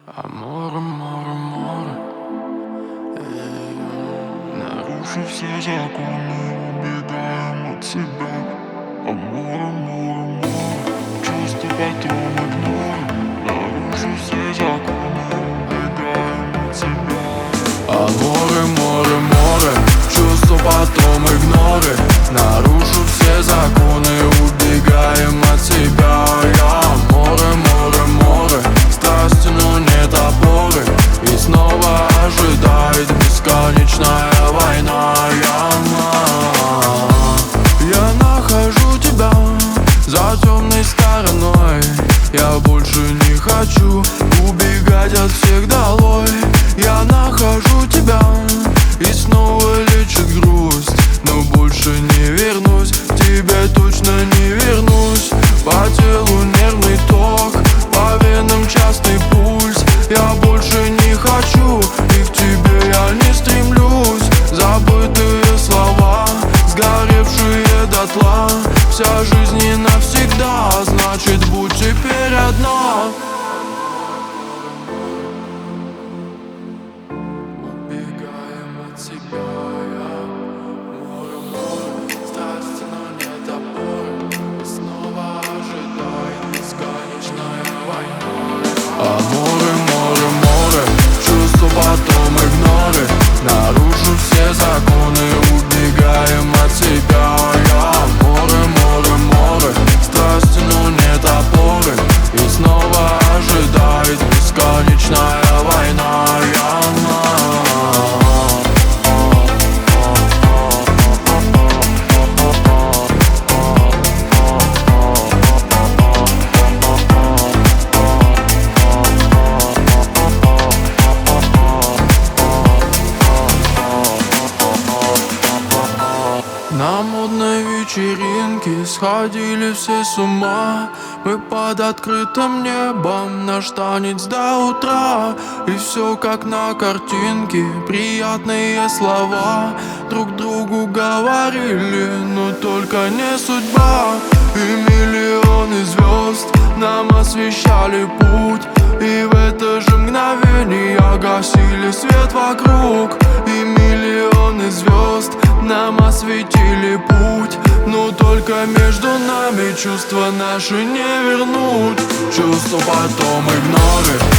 Амор, амор, амор. Нарушив все законы, убегаем от себя. Амор, амор, амор. Чувства потом игнор. Нарушив все законы, убегаем от себя. Аморе, море, море. Чувства потом игноры. Нарушу все законы, убегаем от себя. Я море, море, море. Страсти, но нет опоры. И снова ожидает бесконечная война. Я нахожу тебя за темной стороной. Я больше не хочу убегать от всех долой. Я нахожу тебя и снова лечит грусть. Но больше не вернусь, к тебе точно не вернусь. По телу нервный ток, по венам частый пульс. Я больше не хочу, и к тебе я не стремлюсь. Забытые слова, сгоревшие дотла. Вся жизнь не навсегда, значит будь теперь одна. Убегаем от себя. Море, море, море. Чувства потом игноры. Нарушу все законы, убегаем от себя. Я море, море, море. Страсти, но нет опоры. И снова ожидает бесконечная война. На модной вечеринке сходили все с ума. Мы под открытым небом, наш танец до утра. И все как на картинке, приятные слова друг другу говорили, но только не судьба. И миллионы звезд нам освещали путь. И в это же мгновение гасили свет вокруг. И миллионы звезд нам осветили путь. Но только между нами чувства наши не вернуть. Чувства потом игноры.